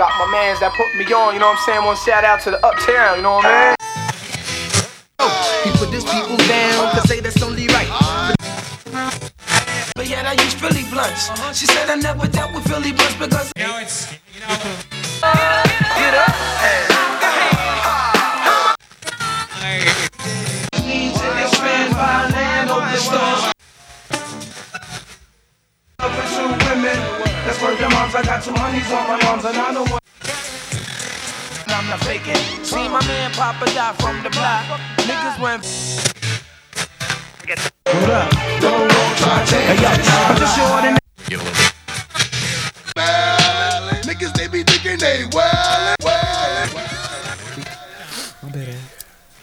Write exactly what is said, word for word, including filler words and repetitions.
got my mans that put me on, you know what I'm saying? One shout out to the Uptown, you know what I mean? He put his people down, cause say that's only right. But yet I use Philly blunts. She said I never dealt with Philly blunts because you know it's, you know. Get up and need to expand my land over the stars. For two women, that's worth their moms. I got two honeys on my arms and I know what. I'm not faking. See my man Papa die from the block. Niggas went. What up? Don't try to take it. I'm just short and Niggas, they be thinking they well.